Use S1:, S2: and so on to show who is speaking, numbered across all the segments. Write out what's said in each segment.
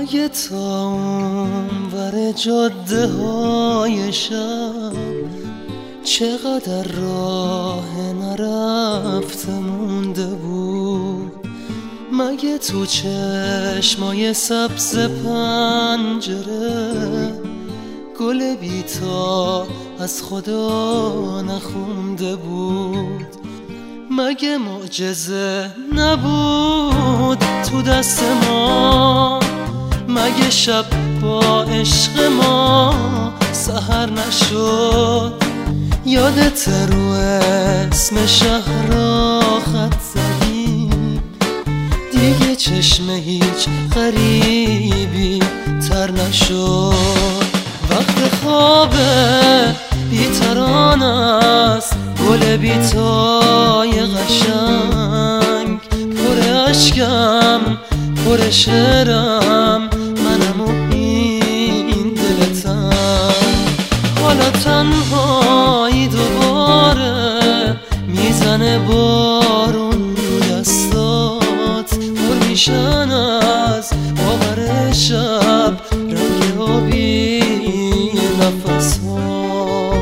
S1: مگه تا اونور جاده های شب چقدر راه نرفته مونده بود؟ مگه تو چشمای سبز پنجره گل بیتا از خدا نخونده بود؟ مگه معجزه نبود تو دست ما؟ مگه شب با عشق ما سحر نشد؟ یادت رو اسم شهر را خط زدی دیگه چشم هیچ غریبی تر نشد؟ وقت خوابه بی‌تران است گل بیتای قشنگ، پر اشکم پر شعرم منم و این دلتم. حالا تنهایی دوباره میزنه بارون رو دستات، پر میشن از آخر شب رنگ آبی نفسات.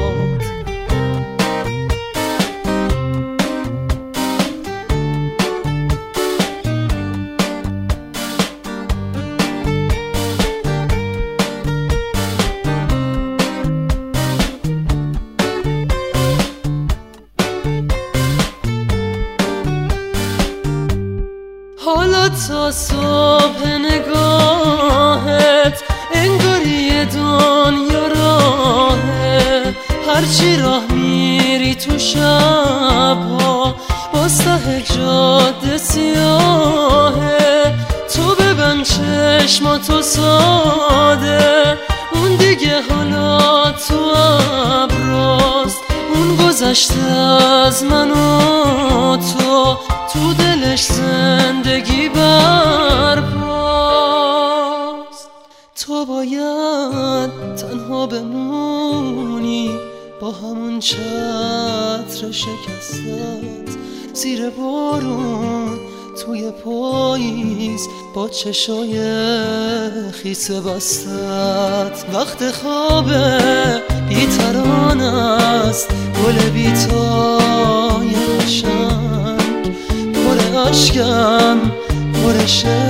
S1: حالا تا صبح نگاهت انگاری دنیا راهه، هرچی راه میری تو شبها باز ته جاده سیاهه. تو ببند چشماتو ساده، اون دیگه حالا تو ابراست، اون گذشته از من و تو دلش زندگی برپاست. تو باید تنها بمونی با همون چتر شکستت زیر بارون توی پاییز با چشای خیس بستت. وقت خوابه بی‌تران است گل بیتای قشنگ، پر اشکم پر شعرم